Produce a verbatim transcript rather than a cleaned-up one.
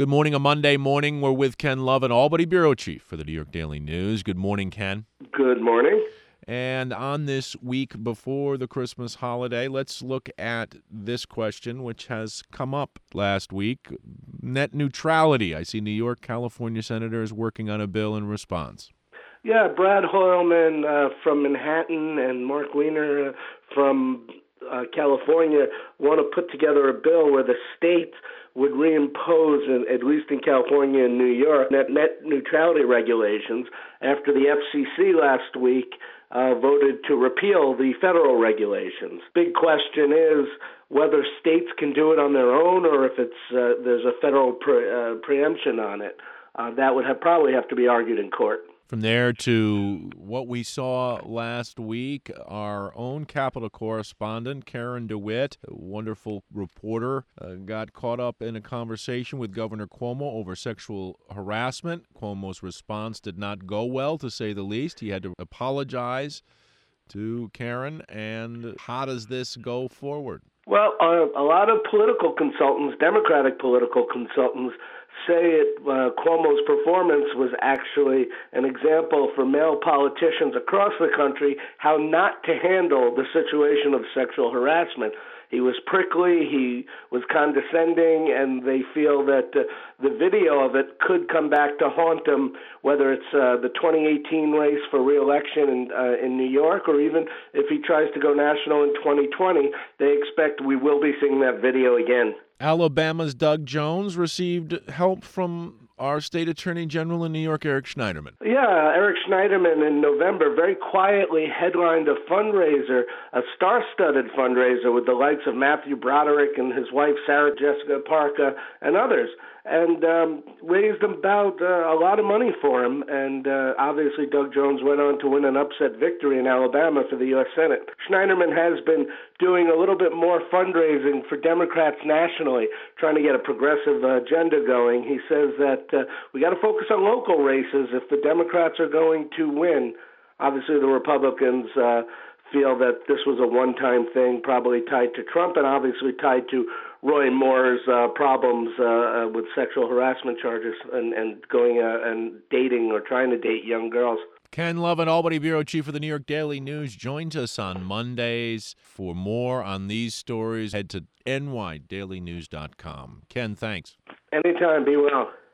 Good morning, a Monday morning. We're with Ken Love, an Albany bureau chief for the New York Daily News. Good morning, Ken. Good morning. And on this week before the Christmas holiday, let's look at this question, which has come up last week. Net neutrality. I see New York, California senators working on a bill in response. Yeah, Brad Hoylman uh, from Manhattan and Mark Wiener uh, from uh, California want to put together a bill where the state would reimpose, in, at least in California and New York, net, net neutrality regulations after the F C C last week uh, voted to repeal the federal regulations. Big question is whether states can do it on their own or if it's uh, there's a federal pre- uh, preemption on it. Uh, that would have, probably have to be argued in court. From there to what we saw last week, our own Capitol correspondent, Karen DeWitt, a wonderful reporter, uh, got caught up in a conversation with Governor Cuomo over sexual harassment. Cuomo's response did not go well, to say the least. He had to apologize to Karen. And how does this go forward? Well, uh, a lot of political consultants, Democratic political consultants, say it, uh, Cuomo's performance was actually an example for male politicians across the country how not to handle the situation of sexual harassment. He was prickly, he was condescending, and they feel that uh, the video of it could come back to haunt him, whether it's uh, the twenty eighteen race for re-election in, uh, in New York, or even if he tries to go national in twenty twenty, they expect we will be seeing that video again. Alabama's Doug Jones received help from our state attorney general in New York, Eric Schneiderman. Yeah, Eric Schneiderman in November very quietly headlined a fundraiser, a star-studded fundraiser with the likes of Matthew Broderick and his wife Sarah Jessica Parker and others, and um, raised about uh, a lot of money for him. And uh, obviously Doug Jones went on to win an upset victory in Alabama for the U S Senate. Schneiderman has been doing a little bit more fundraising for Democrats nationally, trying to get a progressive uh, agenda going. He says that uh, we got to focus on local races if the Democrats are going to win. Obviously, the Republicans uh, feel that this was a one-time thing, probably tied to Trump and obviously tied to Roy Moore's uh, problems uh, with sexual harassment charges and, and going uh, and dating or trying to date young girls. Ken Love, an Albany bureau chief for the New York Daily News, joins us on Mondays. For more on these stories, head to N Y daily news dot com. Ken, thanks. Anytime. Be well.